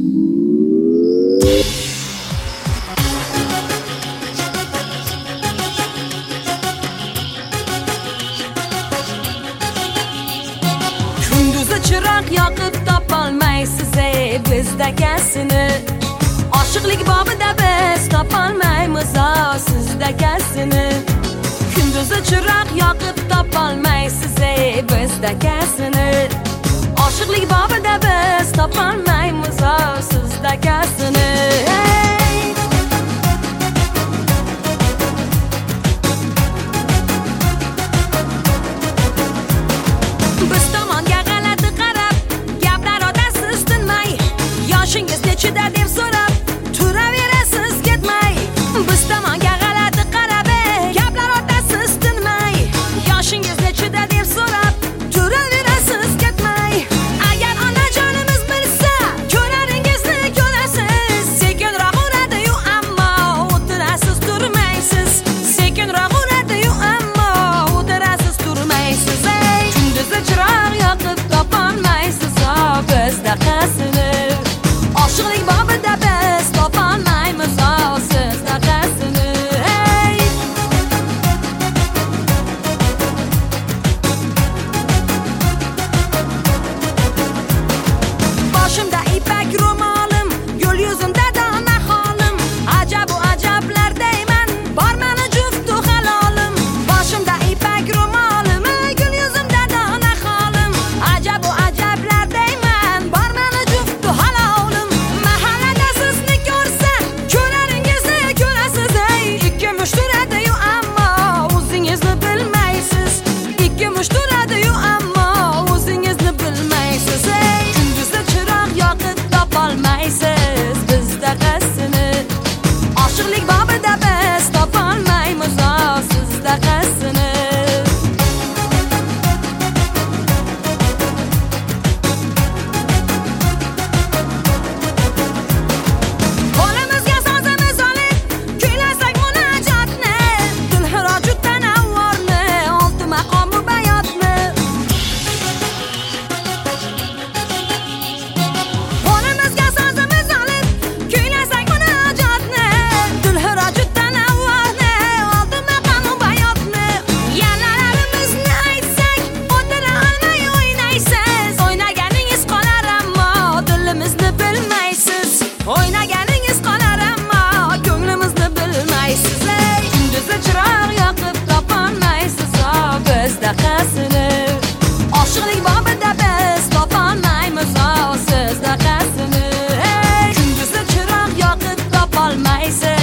Chiroq yoqib topolmaysiz ey bizdakasini. Oshiqlik bobida biz topolmaymiz sizdakasini. Kunduzi chiroq yoqib topolmaysiz ey bizdakasini. Oshiqlik bobida biz topolmaymiz sizdakasini. Yoshingiz nechida deb so'rab turaverasiz ketmay. Biz tomonga g'alati qarab gaplar otasiz tinmay. Yoshingiz nechida deb so'rab turaverasiz ketmay. Agar onajonimiz bilsa ko'raringizni ko'rasiz. Sekinroq uradi-yu ammo o'tirasiz turmaysiz. Sekinroq uradi-yu ammo o'tirasiz turmaysiz. Kunduzi chiroq yoqib topolmaysiz bizdaqasini. Oshiqlik bobida biz topolmaymiz sizdaqasini. Boshimda ipak ro'molim, yo'l yuzimda dona holim. Ajab u ajablardayman, bor meni juftu halolim. Boshimda ipak ro'molim, yo'l yuzimda dona holim. Ajab u ajablardayman, bor meni juftu halolim. Mushturadi-yu ammo o'zingizni bilmaysiz. Ikki mushturadi-yu ammo o'zingizni bilmaysiz. Kunduzda chiroq yoqib topolmaysiz bizdaqasini. Oshiqlik bobida biz topolmaymiz sizdaqasini. Qo'limizga sozimiz olib kuylasak munojotni. Dilxirojutdan avvorni, olti maqomi bayotni. Qo'limizga sozimiz olib kuylasak munojotni. Dilxirojutdan avvorni, olti maqomi bayotni. Yalalarimizni aytsak o'tira olmay o'ynaysiz. O'ynaganingiz qolar ammo dilimizni bilmaysiz. O'ynaganingiz qolar ammo ko'nglimizni bilmaysiz. Kunduzi chiroq yoqib topolmaysiz bizdaqasini. Oshiqlik bobida biz topolmaymiz sizdaqasini. Kunduzi chiroq yoqib topolmaysiz